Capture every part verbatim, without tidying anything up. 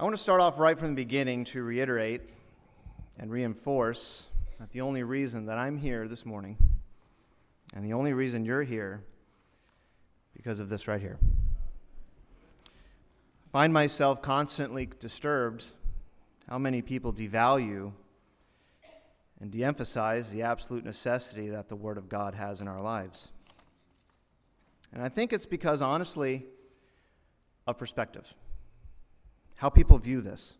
I want to start off right from the beginning to reiterate and reinforce that the only reason that I'm here this morning and the only reason you're here because of this right here. I find myself constantly disturbed how many people devalue and de-emphasize the absolute necessity that the Word of God has in our lives. And I think it's because, honestly, of perspective. How people view this.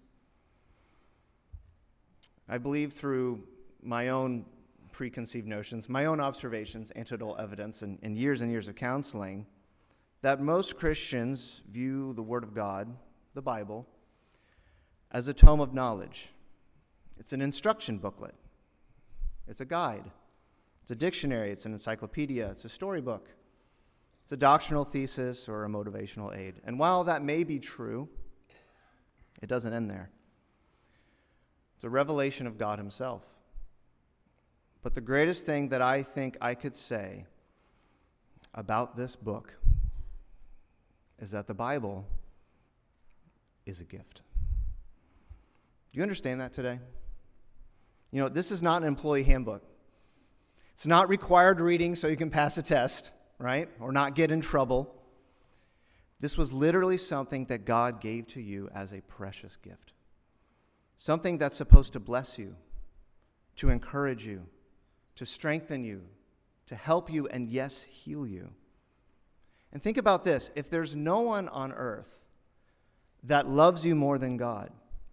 I believe through my own preconceived notions, my own observations, anecdotal evidence, and, and years and years of counseling, that most Christians view the Word of God, the Bible, as a tome of knowledge. It's an instruction booklet. It's a guide. It's a dictionary. It's an encyclopedia. It's a storybook. It's a doctrinal thesis or a motivational aid. And while that may be true, it doesn't end there. It's a revelation of God Himself. But the greatest thing that I think I could say about this book is that the Bible is a gift. Do you understand that today? You know, this is not an employee handbook. It's not required reading so you can pass a test, right? Or not get in trouble. This was literally something that God gave to you as a precious gift. Something that's supposed to bless you, to encourage you, to strengthen you, to help you, and yes, heal you. And think about this. If there's no one on earth that loves you more than God,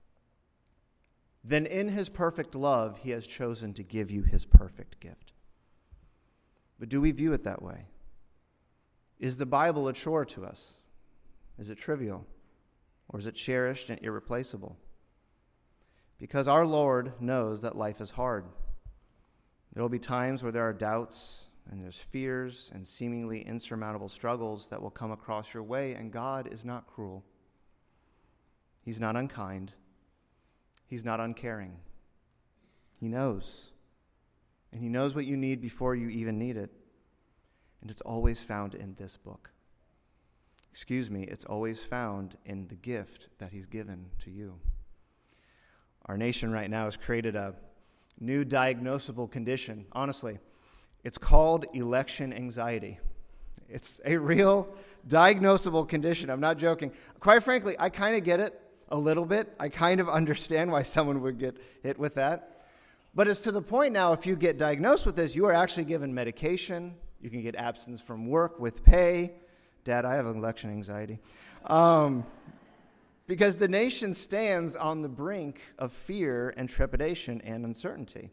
then in His perfect love, He has chosen to give you His perfect gift. But do we view it that way? Is the Bible a chore to us? Is it trivial? Or is it cherished and irreplaceable? Because our Lord knows that life is hard. There will be times where there are doubts and there's fears and seemingly insurmountable struggles that will come across your way, and God is not cruel. He's not unkind. He's not uncaring. He knows. And He knows what you need before you even need it. And it's always found in this book. Excuse me, it's always found in the gift that He's given to you. Our nation right now has created a new diagnosable condition. Honestly, it's called election anxiety. It's a real diagnosable condition. I'm not joking. Quite frankly, I kind of get it a little bit. I kind of understand why someone would get hit with that. But it's to the point now, if you get diagnosed with this, you are actually given medication. You can get absence from work with pay. Dad, I have election anxiety. Um, because the nation stands on the brink of fear and trepidation and uncertainty.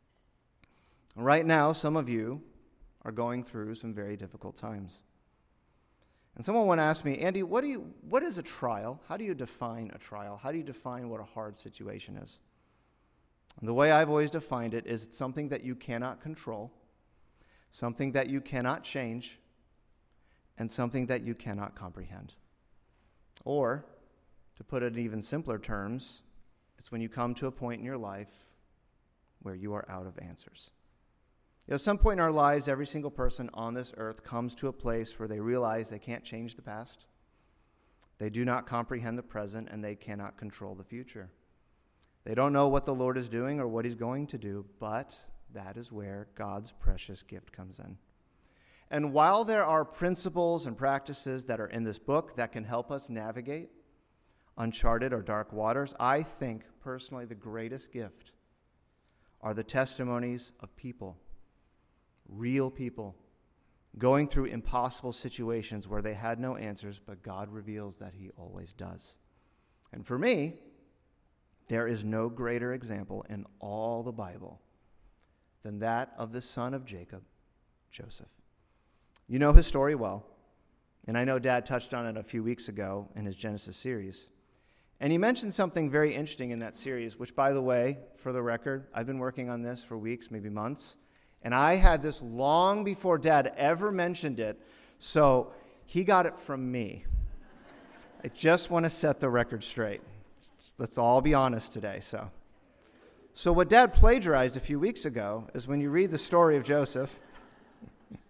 Right now, some of you are going through some very difficult times. And someone once asked me, Andy, what do you, what is a trial? How do you define a trial? How do you define what a hard situation is? And the way I've always defined it is it's something that you cannot control, something that you cannot change, and something that you cannot comprehend. Or, to put it in even simpler terms, it's when you come to a point in your life where you are out of answers. You know, at some point in our lives, every single person on this earth comes to a place where they realize they can't change the past, they do not comprehend the present, and they cannot control the future. They don't know what the Lord is doing or what He's going to do, but that is where God's precious gift comes in. And while there are principles and practices that are in this book that can help us navigate uncharted or dark waters, I think personally the greatest gift are the testimonies of people, real people, going through impossible situations where they had no answers, but God reveals that He always does. And for me, there is no greater example in all the Bible than that of the son of Jacob, Joseph. You know his story well, and I know Dad touched on it a few weeks ago in his Genesis series. And he mentioned something very interesting in that series, which, by the way, for the record, I've been working on this for weeks, maybe months, and I had this long before Dad ever mentioned it, so he got it from me. I just want to set the record straight. Let's all be honest today. So, so what Dad plagiarized a few weeks ago is when you read the story of Joseph,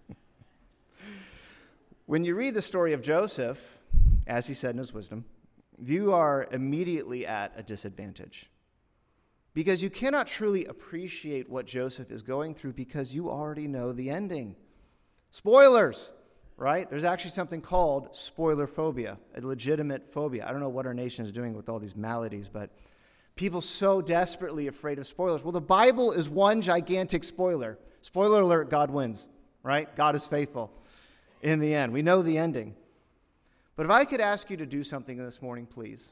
when you read the story of Joseph, as he said in his wisdom, you are immediately at a disadvantage because you cannot truly appreciate what Joseph is going through because you already know the ending. Spoilers, right? There's actually something called spoiler phobia, a legitimate phobia. I don't know what our nation is doing with all these maladies, but people so desperately afraid of spoilers. Well, the Bible is one gigantic spoiler. Spoiler alert, God wins, right? God is faithful in the end. We know the ending. But if I could ask you to do something this morning, please.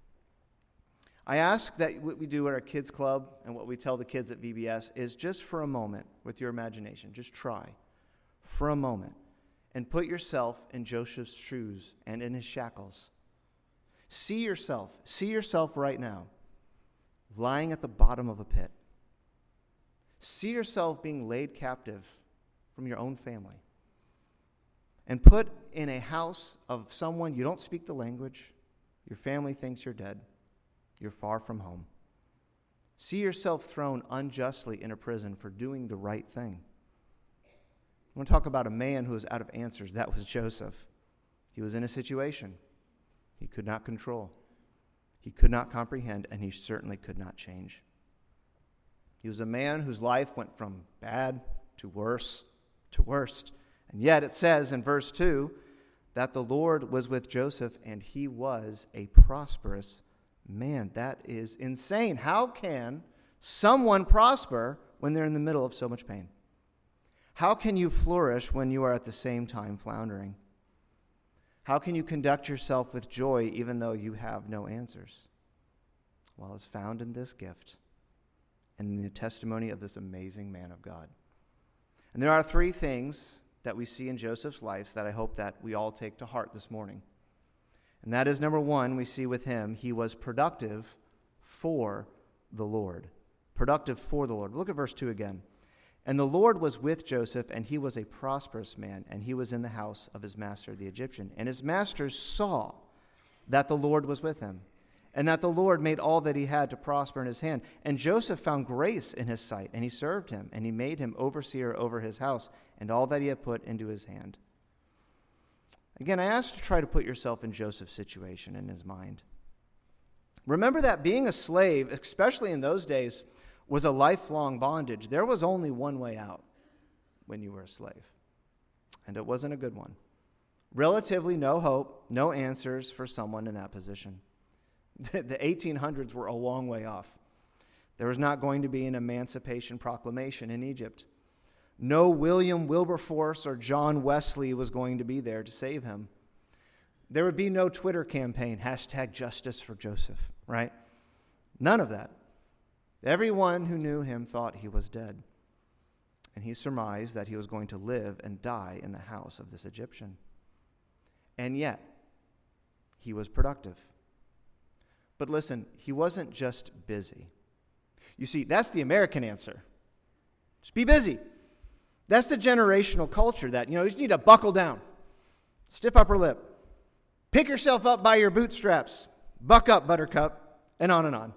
I ask that what we do at our kids club and what we tell the kids at V B S is just for a moment with your imagination, just try for a moment and put yourself in Joseph's shoes and in his shackles. See yourself, see yourself right now lying at the bottom of a pit. See yourself being laid captive from your own family and put in a house of someone you don't speak the language, your family thinks you're dead, you're far from home. See yourself thrown unjustly in a prison for doing the right thing. I want to talk about a man who was out of answers. That was Joseph. He was in a situation he could not control. He could not comprehend, and he certainly could not change. He was a man whose life went from bad to worse to worst. And yet it says in verse two that the Lord was with Joseph and he was a prosperous man. That is insane. How can someone prosper when they're in the middle of so much pain? How can you flourish when you are at the same time floundering? How can you conduct yourself with joy even though you have no answers? Well, it's found in this gift and in the testimony of this amazing man of God. And there are three things that we see in Joseph's life that I hope that we all take to heart this morning. And that is, number one, we see with him, he was productive for the Lord. Productive for the Lord. Look at verse two again. And the Lord was with Joseph, and he was a prosperous man, and he was in the house of his master, the Egyptian. And his masters saw that the Lord was with him, and that the Lord made all that he had to prosper in his hand. And Joseph found grace in his sight, and he served him, and he made him overseer over his house, and all that he had put into his hand. Again, I ask you to try to put yourself in Joseph's situation in his mind. Remember that being a slave, especially in those days, was a lifelong bondage. There was only one way out when you were a slave, and it wasn't a good one. Relatively no hope, no answers for someone in that position. The eighteen hundreds were a long way off. There was not going to be an emancipation proclamation in Egypt. No William Wilberforce or John Wesley was going to be there to save him. There would be no Twitter campaign, hashtag justice for Joseph, right? None of that. Everyone who knew him thought he was dead, and he surmised that he was going to live and die in the house of this Egyptian. And yet, he was productive. But listen, he wasn't just busy. You see, that's the American answer. Just be busy. That's the generational culture that, you know, you just need to buckle down, stiff upper lip, pick yourself up by your bootstraps, buck up, buttercup, and on and on.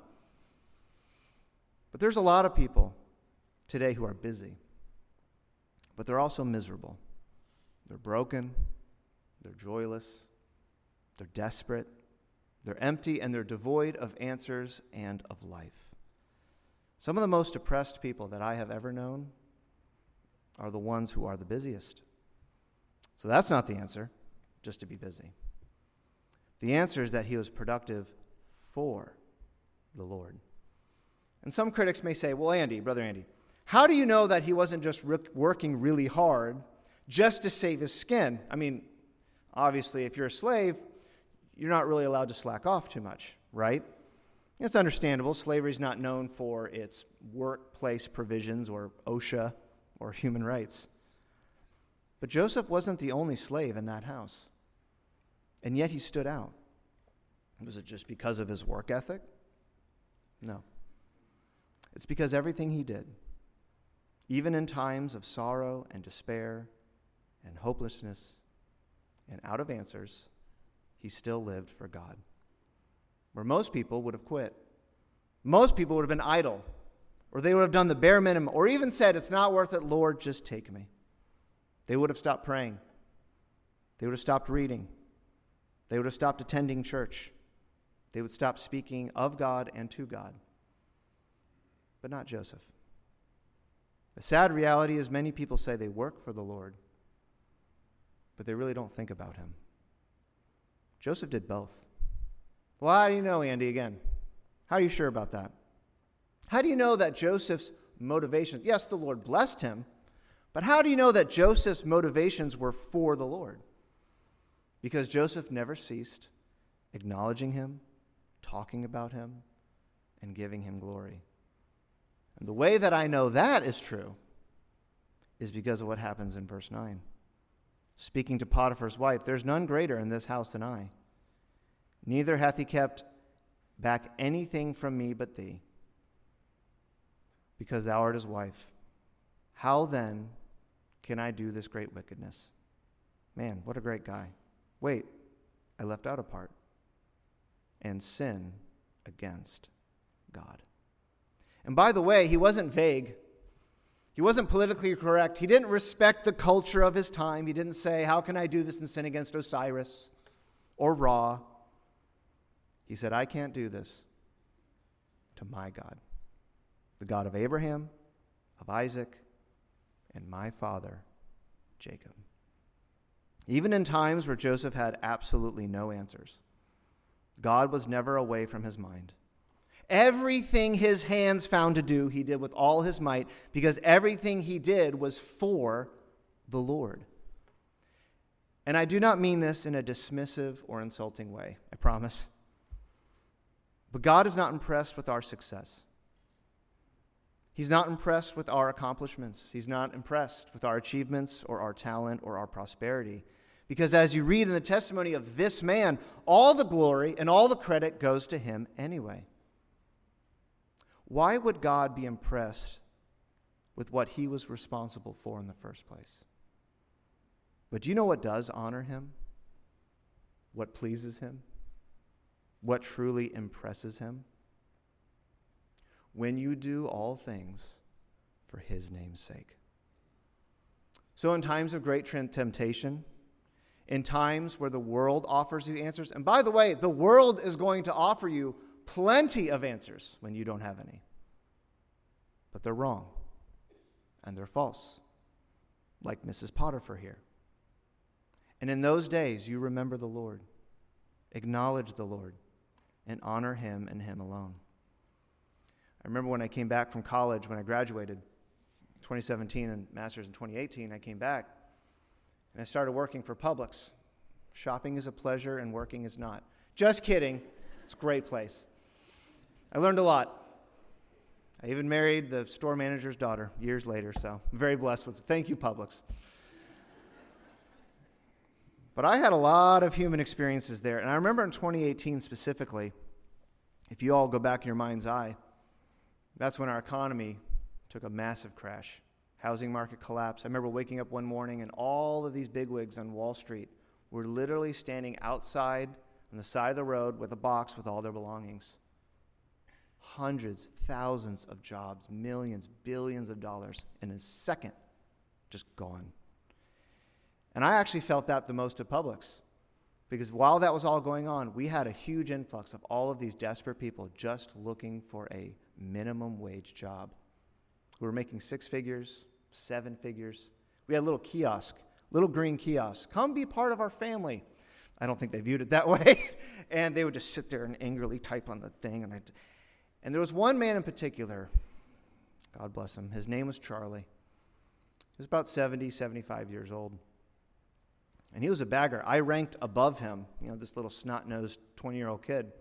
But there's a lot of people today who are busy, but they're also miserable. They're broken, they're joyless, they're desperate, they're empty, and they're devoid of answers and of life. Some of the most depressed people that I have ever known are the ones who are the busiest. So that's not the answer, just to be busy. The answer is that he was productive for the Lord. And some critics may say, well, Andy, Brother Andy, how do you know that he wasn't just re- working really hard just to save his skin? I mean, obviously, if you're a slave, you're not really allowed to slack off too much, right? It's understandable. Slavery is not known for its workplace provisions or OSHA or human rights. But Joseph wasn't the only slave in that house, and yet he stood out. Was it just because of his work ethic? No. It's because everything he did, even in times of sorrow and despair and hopelessness and out of answers, he still lived for God. Where most people would have quit. Most people would have been idle, or they would have done the bare minimum, or even said, it's not worth it, Lord, just take me. They would have stopped praying. They would have stopped reading. They would have stopped attending church. They would stop speaking of God and to God. But not Joseph. The sad reality is many people say they work for the Lord, but they really don't think about him. Joseph did both. Well, how do you know, Andy, again? How are you sure about that? How do you know that Joseph's motivations, yes, the Lord blessed him, but how do you know that Joseph's motivations were for the Lord? Because Joseph never ceased acknowledging him, talking about him, and giving him glory. And the way that I know that is true is because of what happens in verse nine. Speaking to Potiphar's wife, there's none greater in this house than I. Neither hath he kept back anything from me but thee, because thou art his wife. How then can I do this great wickedness? Man, what a great guy. Wait, I left out a part. And sin against God. And by the way, he wasn't vague. He wasn't politically correct. He didn't respect the culture of his time. He didn't say, how can I do this and sin against Osiris or Ra? He said, I can't do this to my God, the God of Abraham, of Isaac, and my father, Jacob. Even in times where Joseph had absolutely no answers, God was never away from his mind. Everything his hands found to do, he did with all his might, because everything he did was for the Lord. And I do not mean this in a dismissive or insulting way, I promise. But God is not impressed with our success. He's not impressed with our accomplishments. He's not impressed with our achievements or our talent or our prosperity. Because as you read in the testimony of this man, all the glory and all the credit goes to him anyway. Why would God be impressed with what he was responsible for in the first place? But do you know what does honor him? What pleases him? What truly impresses him? When you do all things for his name's sake. So in times of great temptation, in times where the world offers you answers, and by the way, the world is going to offer you plenty of answers when you don't have any. But they're wrong, and they're false, like Missus Potiphar here. And in those days, you remember the Lord, acknowledge the Lord, and honor him and him alone. I remember when I came back from college, when I graduated, twenty seventeen and master's in twenty eighteen, I came back and I started working for Publix. Shopping is a pleasure and working is not. Just kidding. It's a great place. I learned a lot. I even married the store manager's daughter years later, so I'm very blessed with it. Thank you, Publix. But I had a lot of human experiences there. And I remember in twenty eighteen specifically, if you all go back in your mind's eye, that's when our economy took a massive crash. Housing market collapsed. I remember waking up one morning and all of these bigwigs on Wall Street were literally standing outside on the side of the road with a box with all their belongings. Hundreds, thousands of jobs, millions, billions of dollars in a second, just gone. And I actually felt that the most at Publix, because while that was all going on, we had a huge influx of all of these desperate people just looking for a minimum wage job. We were making six figures, seven figures. We had a little kiosk, little green kiosk. Come be part of our family. I don't think they viewed it that way. And they would just sit there and angrily type on the thing. And, I'd, and there was one man in particular, God bless him. His name was Charlie. He was about seventy, seventy-five years old. And he was a bagger. I ranked above him, you know, this little snot-nosed twenty-year-old kid.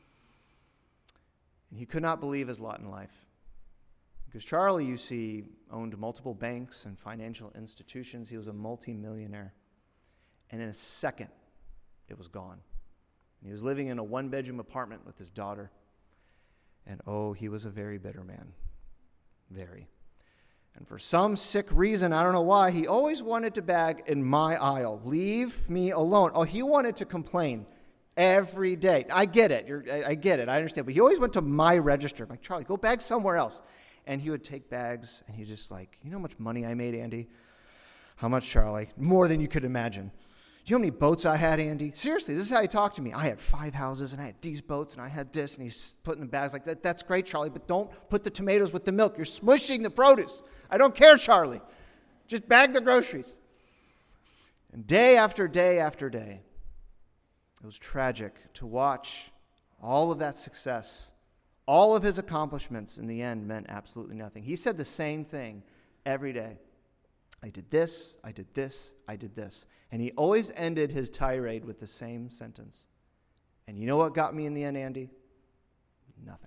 And he could not believe his lot in life. Because Charlie, you see, owned multiple banks and financial institutions. He was a multimillionaire. And in a second, it was gone. And he was living in a one-bedroom apartment with his daughter. And oh, he was a very bitter man. Very. And for some sick reason, I don't know why, he always wanted to bag in my aisle. Leave me alone. Oh, he wanted to complain every day. I get it. You're, I, I get it. I understand. But he always went to my register. I'm like, Charlie, go bag somewhere else. And he would take bags, and he's just like, you know how much money I made, Andy? How much, Charlie? More than you could imagine. Do you know how many boats I had, Andy? Seriously, this is how he talked to me. I had five houses, and I had these boats, and I had this, and he's putting the bags like that. That's great, Charlie, but don't put the tomatoes with the milk. You're smushing the produce. I don't care, Charlie. Just bag the groceries. And day after day after day, it was tragic to watch all of that success. All of his accomplishments in the end meant absolutely nothing. He said the same thing every day. I did this, I did this, I did this. And he always ended his tirade with the same sentence. And you know what got me in the end, Andy? Nothing.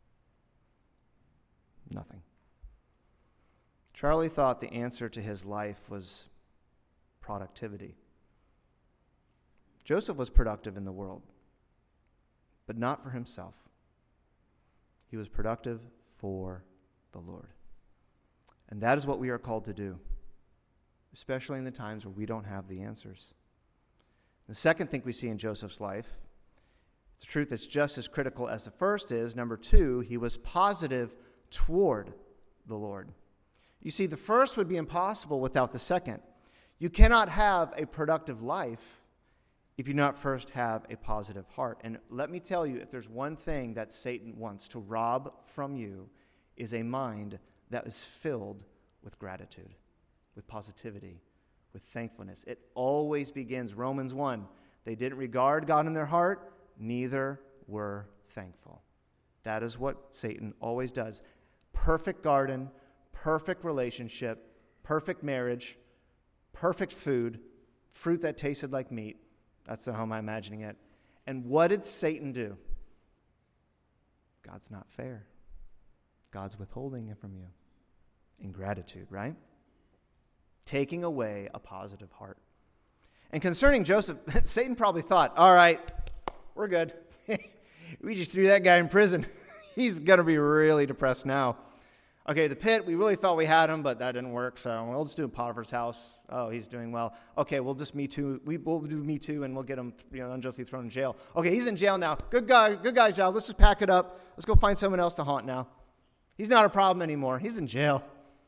Nothing. Charlie thought the answer to his life was productivity. Joseph was productive in the world, but not for himself. He was productive for the Lord. And that is what we are called to do, especially in the times where we don't have the answers. The second thing we see in Joseph's life, it's a truth that's just as critical as the first is. Number two, he was positive toward the Lord. You see, the first would be impossible without the second. You cannot have a productive life if you not first have a positive heart. And let me tell you, if there's one thing that Satan wants to rob from you, is a mind that is filled with gratitude, with positivity, with thankfulness. It always begins, Romans one, they didn't regard God in their heart, neither were thankful. That is what Satan always does. Perfect garden, perfect relationship, perfect marriage, perfect food, fruit that tasted like meat. That's how I'm imagining it. And what did Satan do? God's not fair. God's withholding it from you. Ingratitude, right? Taking away a positive heart. And concerning Joseph, Satan probably thought, all right, we're good. We just threw that guy in prison. He's going to be really depressed now. Okay, the pit, we really thought we had him, but that didn't work, so we'll just do Potiphar's house. Oh, he's doing well. Okay, we'll just Me Too. We, we'll do Me Too, and we'll get him, you know, unjustly thrown in jail. Okay, he's in jail now. Good guy, good guy, Giles. Let's just pack it up. Let's go find someone else to haunt now. He's not a problem anymore. He's in jail.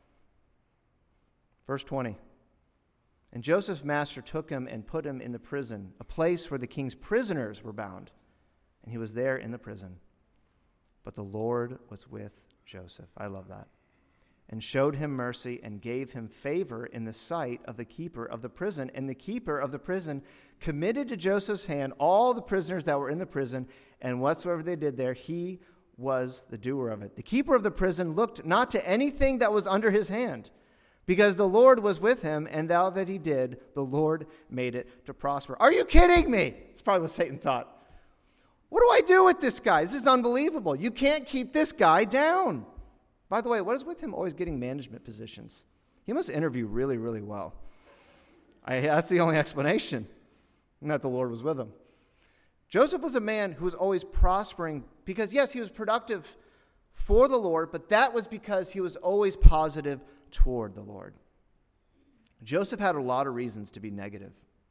Verse twenty. And Joseph's master took him and put him in the prison, a place where the king's prisoners were bound. And he was there in the prison. But the Lord was with Joseph. I love that. And showed him mercy and gave him favor in the sight of the keeper of the prison. And the keeper of the prison committed to Joseph's hand all the prisoners that were in the prison, and whatsoever they did there, he was the doer of it. The keeper of the prison looked not to anything that was under his hand, because the Lord was with him, and thou that he did, the Lord made it to prosper. Are you kidding me? It's probably what Satan thought. What do I do with this guy? This is unbelievable. You can't keep this guy down. By the way, what is with him always getting management positions? He must interview really, really well. I, that's the only explanation, and that the Lord was with him. Joseph was a man who was always prospering because, yes, he was productive for the Lord, but that was because he was always positive toward the Lord. Joseph had a lot of reasons to be negative.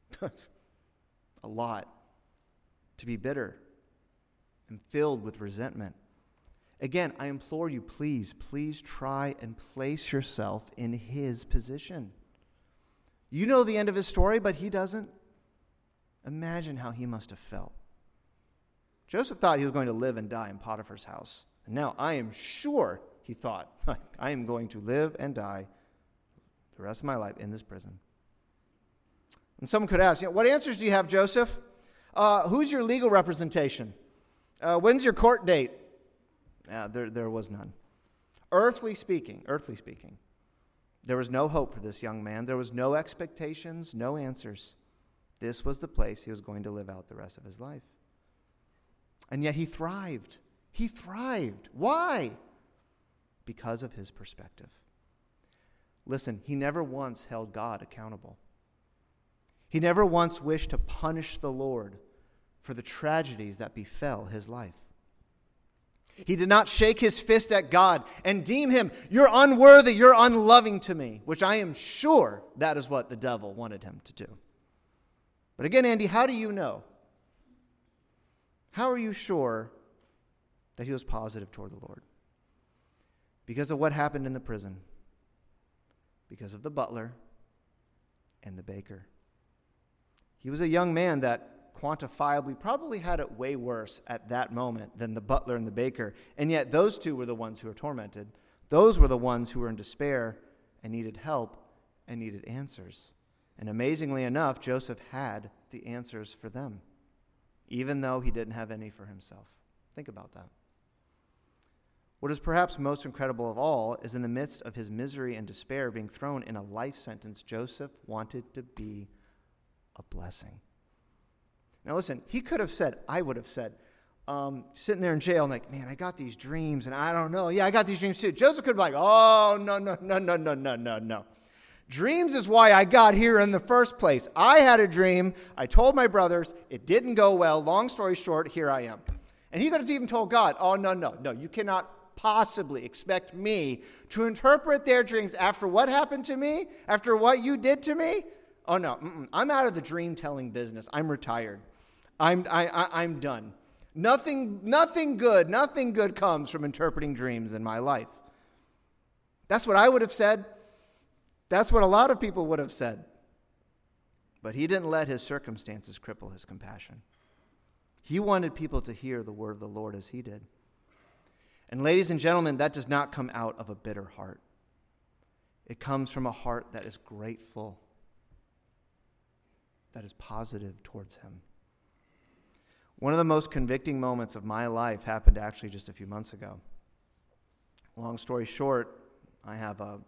A lot. To be bitter and filled with resentment. Again, I implore you, please, please try and place yourself in his position. You know the end of his story, but he doesn't. Imagine how he must have felt. Joseph thought he was going to live and die in Potiphar's house. And now I am sure he thought, I am going to live and die the rest of my life in this prison. And someone could ask, you know, what answers do you have, Joseph? Uh, who's your legal representation? Uh, when's your court date? Uh, there, there was none. Earthly speaking, earthly speaking, there was no hope for this young man. There was no expectations, no answers. This was the place he was going to live out the rest of his life. And yet he thrived. He thrived. Why? Because of his perspective. Listen, he never once held God accountable. He never once wished to punish the Lord for the tragedies that befell his life. He did not shake his fist at God and deem him, you're unworthy, you're unloving to me, which I am sure that is what the devil wanted him to do. But again, Andy, how do you know? How are you sure that he was positive toward the Lord? Because of what happened in the prison. Because of the butler and the baker. He was a young man that quantifiably probably had it way worse at that moment than the butler and the baker. And yet those two were the ones who were tormented. Those were the ones who were in despair and needed help and needed answers. And amazingly enough, Joseph had the answers for them, even though he didn't have any for himself. Think about that. What is perhaps most incredible of all is in the midst of his misery and despair being thrown in a life sentence, Joseph wanted to be a blessing. Now listen, he could have said, I would have said, um, sitting there in jail, and like, man, I got these dreams, and I don't know. Yeah, I got these dreams too. Joseph could be like, oh, no, no, no, no, no, no, no, no. Dreams is why I got here in the first place. I had a dream. I told my brothers. It didn't go well. Long story short, here I am. And he could have even told God, oh, no, no, no, you cannot possibly expect me to interpret their dreams after what happened to me, after what you did to me. Oh, no, mm-mm. I'm out of the dream-telling business. I'm retired. I'm, I, I, I'm done. Nothing, nothing good, nothing good comes from interpreting dreams in my life. That's what I would have said. That's what a lot of people would have said. But he didn't let his circumstances cripple his compassion. He wanted people to hear the word of the Lord as he did. And ladies and gentlemen, that does not come out of a bitter heart. It comes from a heart that is grateful, that is positive towards him. One of the most convicting moments of my life happened actually just a few months ago. Long story short, I have a,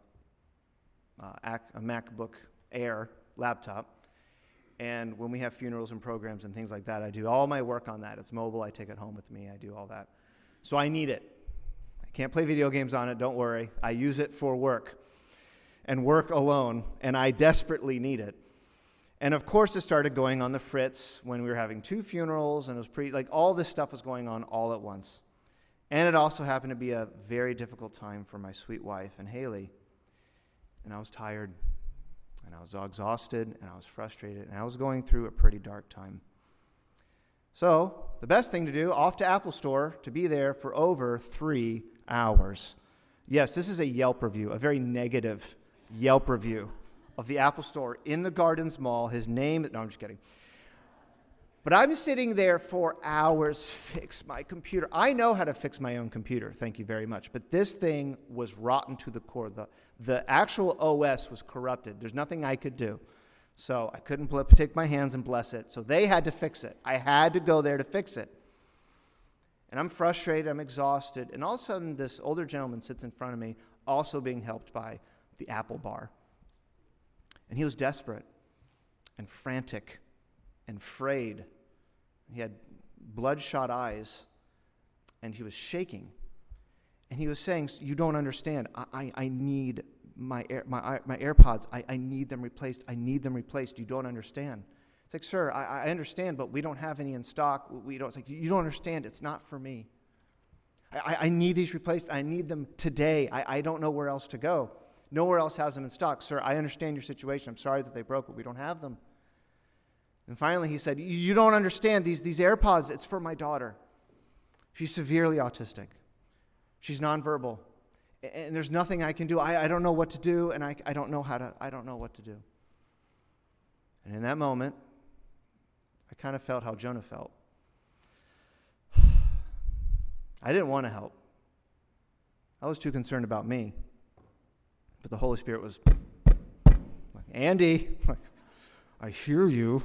a, a MacBook Air laptop, and when we have funerals and programs and things like that, I do all my work on that. It's mobile. I take it home with me. I do all that. So I need it. I can't play video games on it. Don't worry. I use it for work and work alone, and I desperately need it. And of course, it started going on the fritz when we were having two funerals, and it was pretty, like all this stuff was going on all at once. And it also happened to be a very difficult time for my sweet wife and Haley. And I was tired, and I was exhausted, and I was frustrated, and I was going through a pretty dark time. So the best thing to do, off to Apple Store, to be there for over three hours. Yes, this is a Yelp review, a very negative Yelp review of the Apple Store in the Gardens Mall. His name, no, I'm just kidding. But I'm sitting there for hours, fix my computer. I know how to fix my own computer, thank you very much. But this thing was rotten to the core. The, the actual O S was corrupted. There's nothing I could do. So I couldn't bl- take my hands and bless it. So they had to fix it. I had to go there to fix it. And I'm frustrated, I'm exhausted. And all of a sudden, this older gentleman sits in front of me, also being helped by the Apple bar. And he was desperate and frantic and frayed. He had bloodshot eyes, and he was shaking. And he was saying, you don't understand. I, I, I need my Air, my, my AirPods. I, I need them replaced. I need them replaced. You don't understand. It's like, sir, I, I understand, but we don't have any in stock. We don't. It's like, you don't understand. It's not for me. I, I need these replaced. I need them today. I, I don't know where else to go. Nowhere else has them in stock. Sir, I understand your situation. I'm sorry that they broke, but we don't have them. And finally he said, you don't understand. These, these AirPods, it's for my daughter. She's severely autistic. She's nonverbal. And there's nothing I can do. I, I don't know what to do, and I, I don't know how to, I don't know what to do. And in that moment, I kind of felt how Jonah felt. I didn't want to help. I was too concerned about me. But the Holy Spirit was like, Andy, like, I hear you.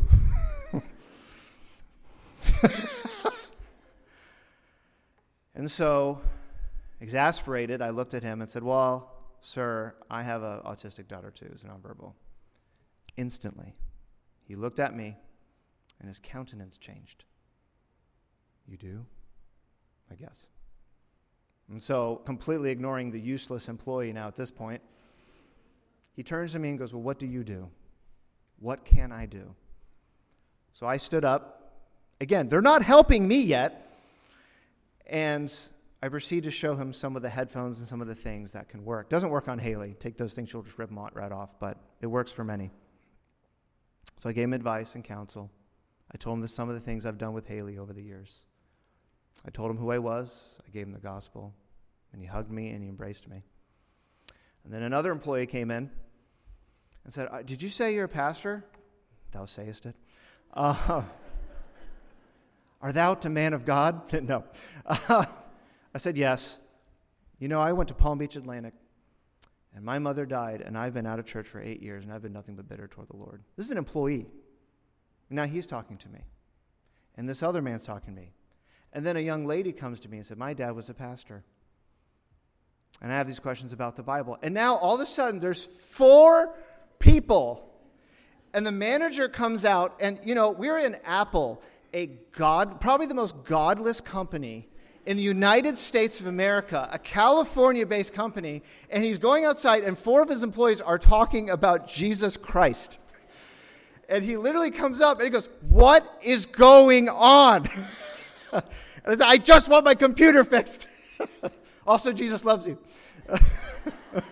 And so, exasperated, I looked at him and said, well, sir, I have an autistic daughter too, who's nonverbal. Instantly, he looked at me, and his countenance changed. You do? I guess. And so, completely ignoring the useless employee now at this point, he turns to me and goes, well, what do you do? What can I do? So I stood up. Again, they're not helping me yet. And I proceed to show him some of the headphones and some of the things that can work. Doesn't work on Haley. Take those things, she'll just rip them right off. But it works for many. So I gave him advice and counsel. I told him the, some of the things I've done with Haley over the years. I told him who I was. I gave him the gospel. And he hugged me and he embraced me. And then another employee came in and said, did you say you're a pastor? Thou sayest it. Uh, Are thou a man of God? No. Uh, I said, yes. You know, I went to Palm Beach Atlantic, and my mother died, and I've been out of church for eight years, and I've been nothing but bitter toward the Lord. This is an employee. Now he's talking to me, and this other man's talking to me. And then a young lady comes to me and said, my dad was a pastor. And I have these questions about the Bible. And now all of a sudden there's four people. And the manager comes out, and, you know, we're in Apple, a God, probably the most godless company in the United States of America, a California-based company, and he's going outside, and four of his employees are talking about Jesus Christ. And he literally comes up, and he goes, what is going on? And I said, I just want my computer fixed. Also, Jesus loves you. It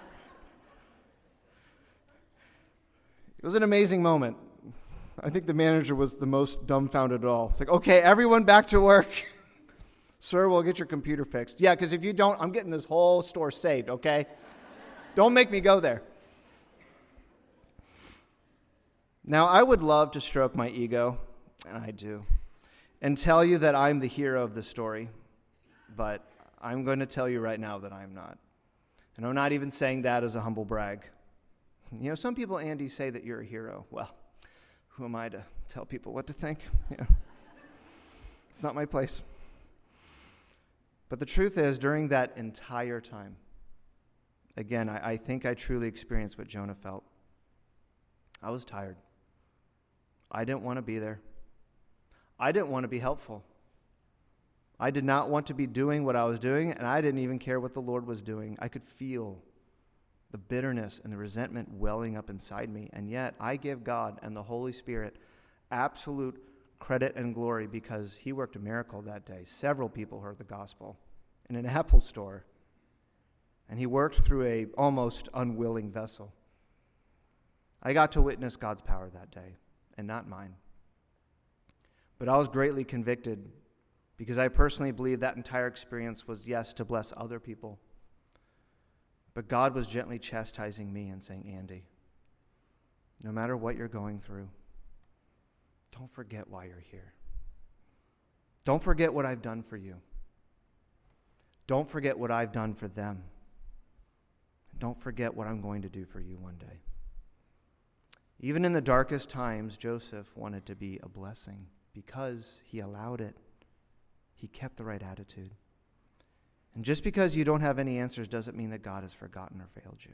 was an amazing moment. I think the manager was the most dumbfounded at all. It's like, okay, everyone back to work. Sir, we'll get your computer fixed. Yeah, because if you don't, I'm getting this whole store saved, okay? Don't make me go there. Now, I would love to stroke my ego, and I do, and tell you that I'm the hero of the story, but I'm going to tell you right now that I'm not. And I'm not even saying that as a humble brag. You know, some people, Andy, say that you're a hero. Well, who am I to tell people what to think? Yeah. It's not my place. But the truth is, during that entire time, again, I, I think I truly experienced what Jonah felt. I was tired. I didn't want to be there. I didn't want to be helpful. I did not want to be doing what I was doing, and I didn't even care what the Lord was doing. I could feel the bitterness and the resentment welling up inside me, and yet I give God and the Holy Spirit absolute credit and glory because he worked a miracle that day. Several people heard the gospel in an Apple store, and he worked through a almost unwilling vessel. I got to witness God's power that day, and not mine. But I was greatly convicted because I personally believe that entire experience was, yes, to bless other people. But God was gently chastising me and saying, Andy, no matter what you're going through, don't forget why you're here. Don't forget what I've done for you. Don't forget what I've done for them. Don't forget what I'm going to do for you one day. Even in the darkest times, Joseph wanted to be a blessing because he allowed it. He kept the right attitude. And just because you don't have any answers doesn't mean that God has forgotten or failed you.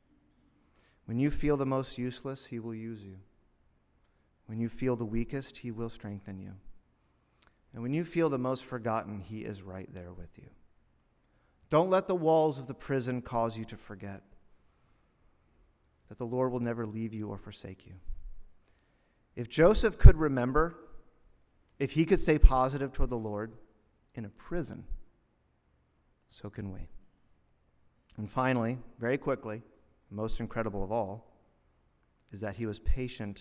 When you feel the most useless, he will use you. When you feel the weakest, he will strengthen you. And when you feel the most forgotten, he is right there with you. Don't let the walls of the prison cause you to forget that the Lord will never leave you or forsake you. If Joseph could remember, if he could stay positive toward the Lord in a prison, so can we. And finally, very quickly, most incredible of all, is that he was patient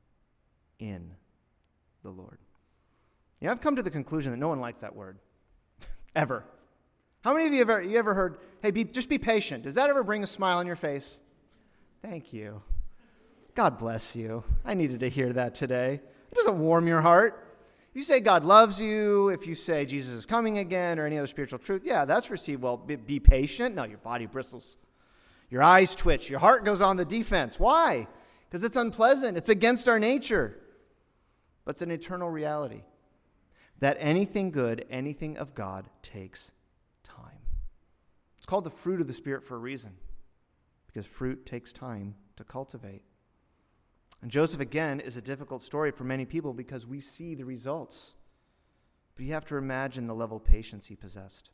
in the Lord. Yeah, I've come to the conclusion that no one likes that word, ever. How many of you ever you ever heard, hey, be, just be patient? Does that ever bring a smile on your face? Thank you. God bless you. I needed to hear that today. It doesn't warm your heart. If you say God loves you, if you say Jesus is coming again, or any other spiritual truth, yeah, that's received well. Be, be patient. No, your body bristles. Your eyes twitch. Your heart goes on the defense. Why? Because it's unpleasant. It's against our nature. But it's an eternal reality that anything good, anything of God takes time. It's called the fruit of the Spirit for a reason, because fruit takes time to cultivate. And Joseph, again, is a difficult story for many people because we see the results. But you have to imagine the level of patience he possessed.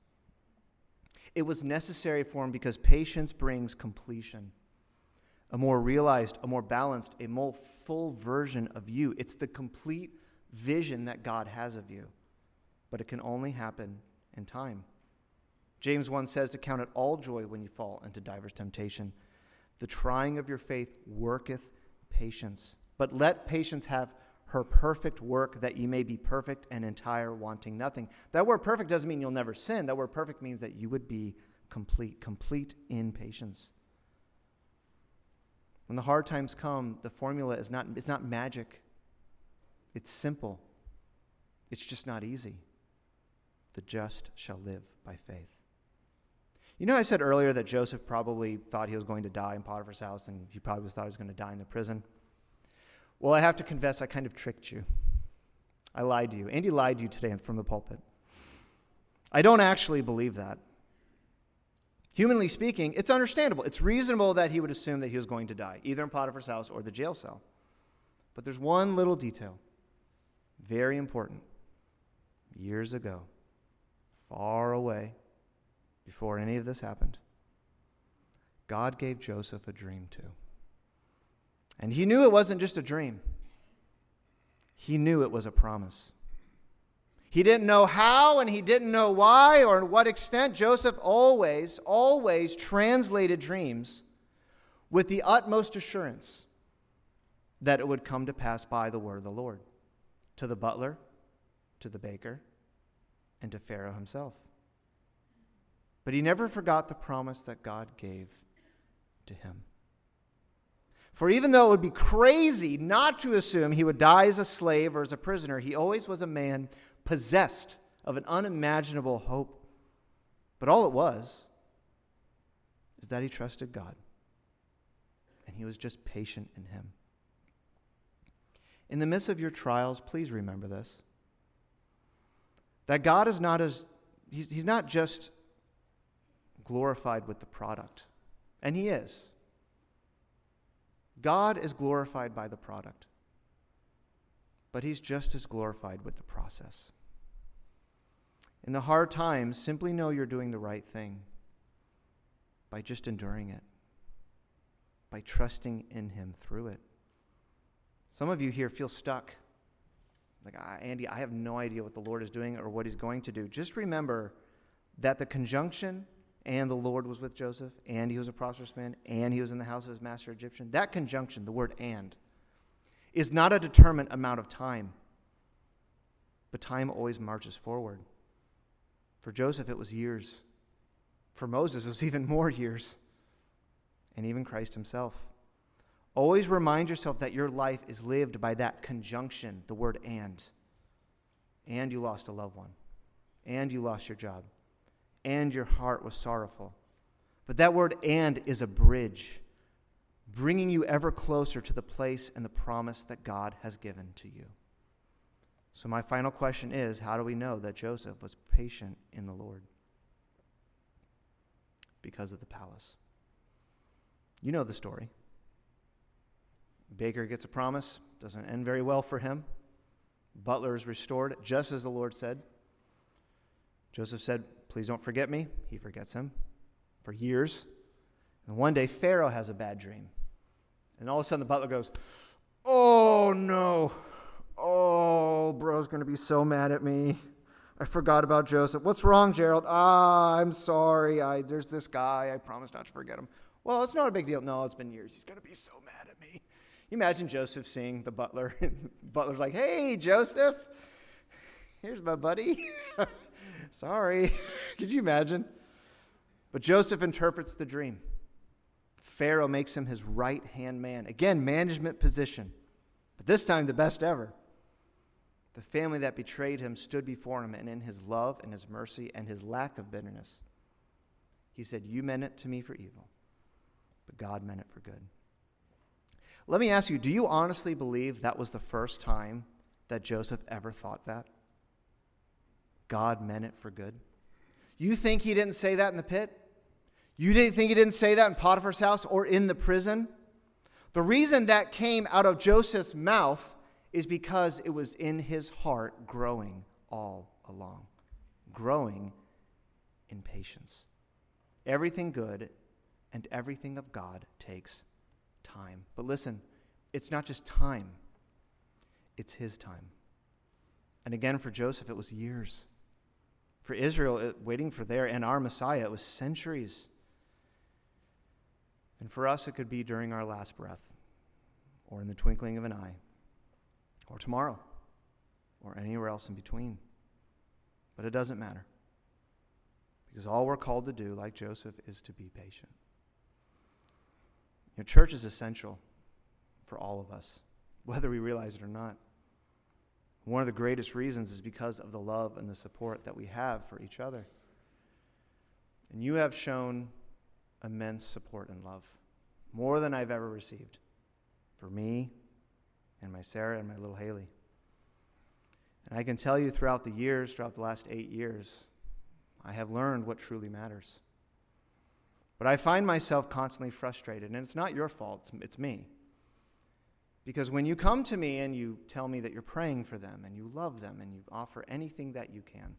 It was necessary for him because patience brings completion, a more realized, a more balanced, a more full version of you. It's the complete vision that God has of you. But it can only happen in time. James one says to count it all joy when you fall into divers temptation. The trying of your faith worketh patience. But let patience have her perfect work, that ye may be perfect and entire, wanting nothing. That word perfect doesn't mean you'll never sin. That word perfect means that you would be complete, complete in patience. When the hard times come, the formula is not, it's not magic. It's simple. It's just not easy. The just shall live by faith. You know, I said earlier that Joseph probably thought he was going to die in Potiphar's house, and he probably thought he was going to die in the prison. Well, I have to confess, I kind of tricked you. I lied to you. Andy lied to you today from the pulpit. I don't actually believe that. Humanly speaking, it's understandable. It's reasonable that he would assume that he was going to die, either in Potiphar's house or the jail cell. But there's one little detail, very important. Years ago, far away, before any of this happened, God gave Joseph a dream too. And he knew it wasn't just a dream. He knew it was a promise. He didn't know how and he didn't know why or to what extent. Joseph always, always translated dreams with the utmost assurance that it would come to pass by the word of the Lord, to the butler, to the baker, and to Pharaoh himself. But he never forgot the promise that God gave to him. For even though it would be crazy not to assume he would die as a slave or as a prisoner, he always was a man possessed of an unimaginable hope. But all it was is that he trusted God, and he was just patient in him. In the midst of your trials, please remember this, that God is not as, he's, he's not just glorified with the product, and he is. God is glorified by the product, but he's just as glorified with the process. In the hard times, simply know you're doing the right thing by just enduring it, by trusting in him through it. Some of you here feel stuck. Like, ah, Andy, I have no idea what the Lord is doing or what he's going to do. Just remember that the conjunction, and the Lord was with Joseph, and he was a prosperous man, and he was in the house of his master Egyptian. That conjunction, the word and, is not a determined amount of time. But time always marches forward. For Joseph, it was years. For Moses, it was even more years. And even Christ himself. Always remind yourself that your life is lived by that conjunction, the word and. And you lost a loved one. And you lost your job. And your heart was sorrowful. But that word and is a bridge, bringing you ever closer to the place and the promise that God has given to you. So my final question is, how do we know that Joseph was patient in the Lord? Because of the palace. You know the story. Baker gets a promise, doesn't end very well for him. Butler is restored, just as the Lord said. Joseph said, please don't forget me. He forgets him for years. And one day, Pharaoh has a bad dream. And all of a sudden, the butler goes, oh, no. Oh, bro's going to be so mad at me. I forgot about Joseph. What's wrong, Gerald? Ah, I'm sorry. I There's this guy. I promised not to forget him. Well, it's not a big deal. No, it's been years. He's going to be so mad at me. You imagine Joseph seeing the butler. Butler's like, hey, Joseph, here's my buddy. Sorry. Could you imagine? But Joseph interprets the dream. Pharaoh makes him his right-hand man. Again, management position. But this time, the best ever. The family that betrayed him stood before him, and in his love and his mercy and his lack of bitterness, he said, you meant it to me for evil, but God meant it for good. Let me ask you, do you honestly believe that was the first time that Joseph ever thought that? God meant it for good? You think he didn't say that in the pit? You didn't think he didn't say that in Potiphar's house or in the prison? The reason that came out of Joseph's mouth is because it was in his heart growing all along. Growing in patience. Everything good and everything of God takes time. But listen, it's not just time. It's his time. And again, for Joseph, it was years. For Israel, it, waiting for their and our Messiah, it was centuries. And for us, it could be during our last breath, or in the twinkling of an eye, or tomorrow, or anywhere else in between. But it doesn't matter. Because all we're called to do, like Joseph, is to be patient. You know, church is essential for all of us, whether we realize it or not. One of the greatest reasons is because of the love and the support that we have for each other. And you have shown immense support and love, more than I've ever received, for me and my Sarah and my little Haley. And I can tell you throughout the years, throughout the last eight years, I have learned what truly matters. But I find myself constantly frustrated, and it's not your fault, it's, it's me. Because when you come to me and you tell me that you're praying for them, and you love them, and you offer anything that you can,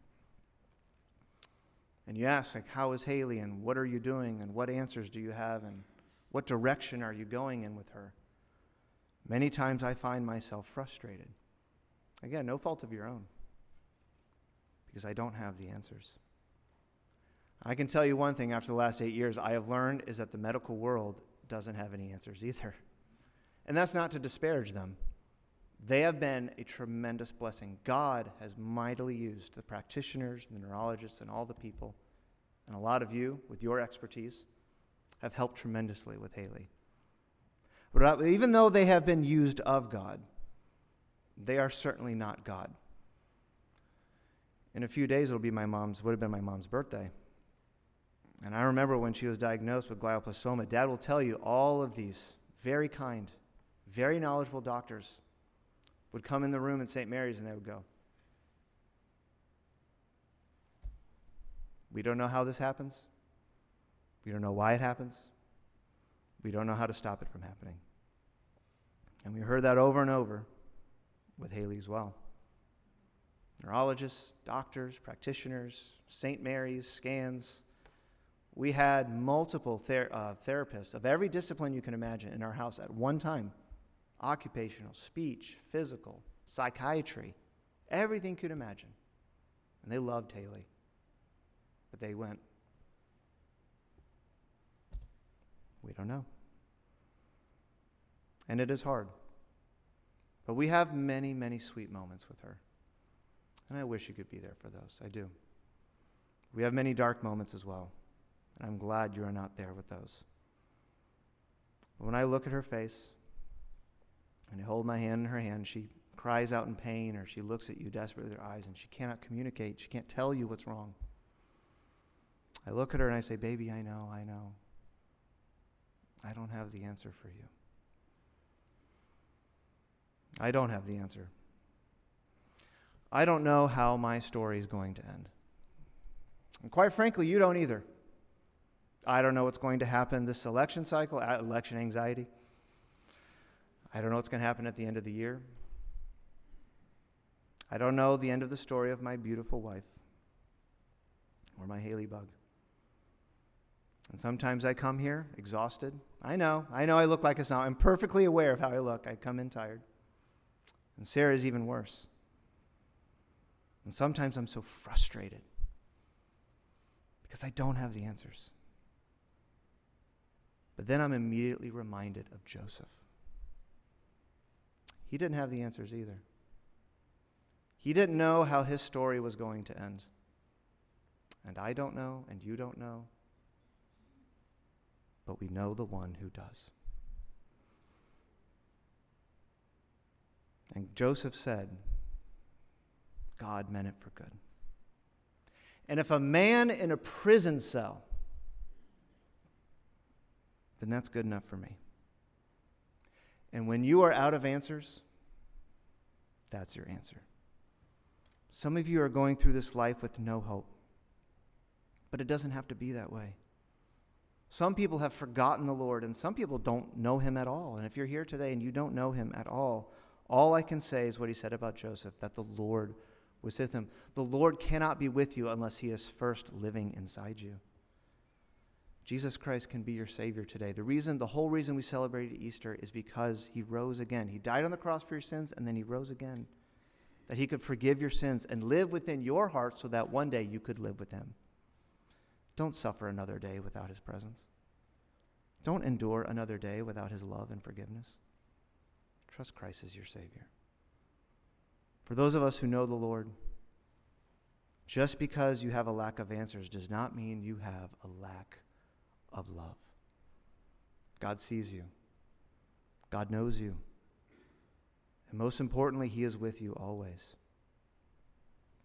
and you ask, like, how is Haley, and what are you doing, and what answers do you have, and what direction are you going in with her? Many times I find myself frustrated. Again, no fault of your own, because I don't have the answers. I can tell you one thing after the last eight years I have learned is that the medical world doesn't have any answers either. And that's not to disparage them. They have been a tremendous blessing. God has mightily used the practitioners, the neurologists, and all the people, and a lot of you, with your expertise, have helped tremendously with Haley. But even though they have been used of God, they are certainly not God. In a few days, it'll be my mom's, would have been my mom's birthday. And I remember when she was diagnosed with glioblastoma, Dad will tell you all of these very kind, very knowledgeable doctors would come in the room in Saint Mary's and they would go, we don't know how this happens. We don't know why it happens. We don't know how to stop it from happening. And we heard that over and over with Haley as well. Neurologists, doctors, practitioners, Saint Mary's, scans. We had multiple ther- uh, therapists of every discipline you can imagine in our house at one time. Occupational, speech, physical, psychiatry, everything you could imagine. And they loved Haley. But they went, we don't know. And it is hard. But we have many, many sweet moments with her. And I wish you could be there for those. I do. We have many dark moments as well. And I'm glad you are not there with those. But when I look at her face, and I hold my hand in her hand, she cries out in pain, or she looks at you desperately with her eyes, and she cannot communicate. She can't tell you what's wrong. I look at her and I say, baby, I know, I know. I don't have the answer for you. I don't have the answer. I don't know how my story is going to end. And quite frankly, you don't either. I don't know what's going to happen this election cycle, election anxiety. I don't know what's going to happen at the end of the year. I don't know the end of the story of my beautiful wife or my Haley bug. And sometimes I come here exhausted. I know, I know I look like a zombie. I'm perfectly aware of how I look. I come in tired. And Sarah's even worse. And sometimes I'm so frustrated because I don't have the answers. But then I'm immediately reminded of Joseph. He didn't have the answers either. He didn't know how his story was going to end. And I don't know, and you don't know. But we know the one who does. And Joseph said, God meant it for good. And if a man in a prison cell, then that's good enough for me. And when you are out of answers, that's your answer. Some of you are going through this life with no hope. But it doesn't have to be that way. Some people have forgotten the Lord, and some people don't know him at all. And if you're here today and you don't know him at all, all I can say is what he said about Joseph, that the Lord was with him. The Lord cannot be with you unless he is first living inside you. Jesus Christ can be your Savior today. The reason, the whole reason we celebrate Easter is because he rose again. He died on the cross for your sins, and then he rose again. That he could forgive your sins and live within your heart so that one day you could live with him. Don't suffer another day without his presence. Don't endure another day without his love and forgiveness. Trust Christ as your Savior. For those of us who know the Lord, just because you have a lack of answers does not mean you have a lack of love. God sees you. God knows you. And most importantly, he is with you always.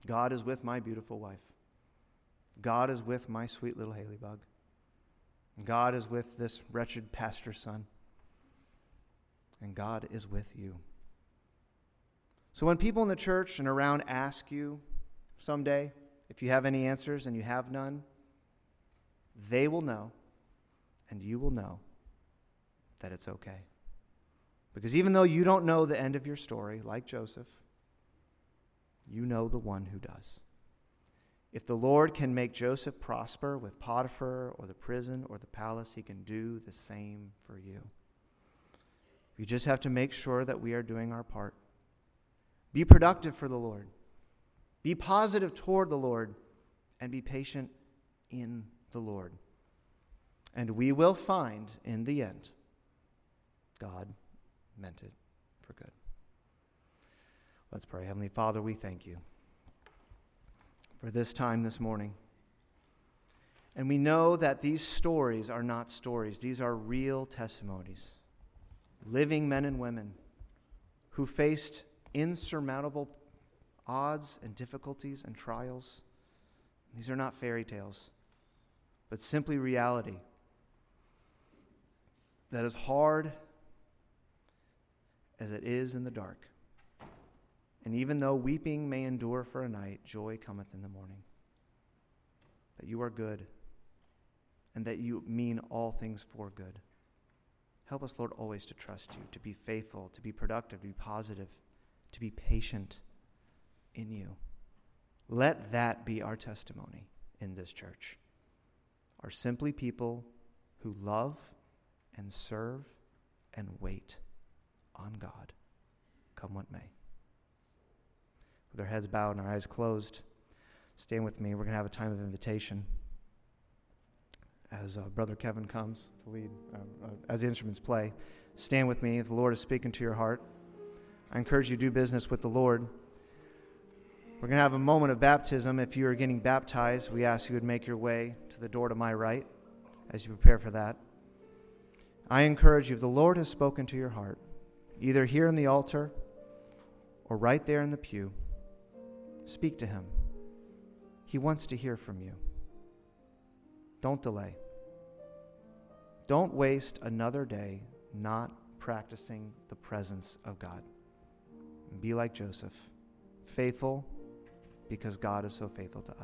God is with my beautiful wife. God is with my sweet little Haley bug. God is with this wretched pastor's son. And God is with you. So when people in the church and around ask you someday if you have any answers and you have none, they will know and you will know that it's okay. Because even though you don't know the end of your story, like Joseph, you know the one who does. If the Lord can make Joseph prosper with Potiphar or the prison or the palace, he can do the same for you. We just have to make sure that we are doing our part. Be productive for the Lord. Be positive toward the Lord, and be patient in the Lord. And we will find in the end, God meant it for good. Let's pray. Heavenly Father, we thank you for this time this morning. And we know that these stories are not stories. These are real testimonies. Living men and women who faced insurmountable odds and difficulties and trials. These are not fairy tales, but simply reality that is hard as it is in the dark. And even though weeping may endure for a night, joy cometh in the morning. That you are good and that you mean all things for good. Help us, Lord, always to trust you, to be faithful, to be productive, to be positive, to be patient in you. Let that be our testimony in this church. Are simply people who love and serve and wait on God, come what may. With our heads bowed and our eyes closed, stand with me. We're going to have a time of invitation as uh, Brother Kevin comes to lead, uh, uh, as the instruments play. Stand with me if the Lord is speaking to your heart. I encourage you to do business with the Lord. We're going to have a moment of baptism. If you are getting baptized, we ask you would make your way to the door to my right as you prepare for that. I encourage you, if the Lord has spoken to your heart, either here in the altar or right there in the pew, speak to him. He wants to hear from you. Don't delay. Don't waste another day not practicing the presence of God. Be like Joseph, faithful because God is so faithful to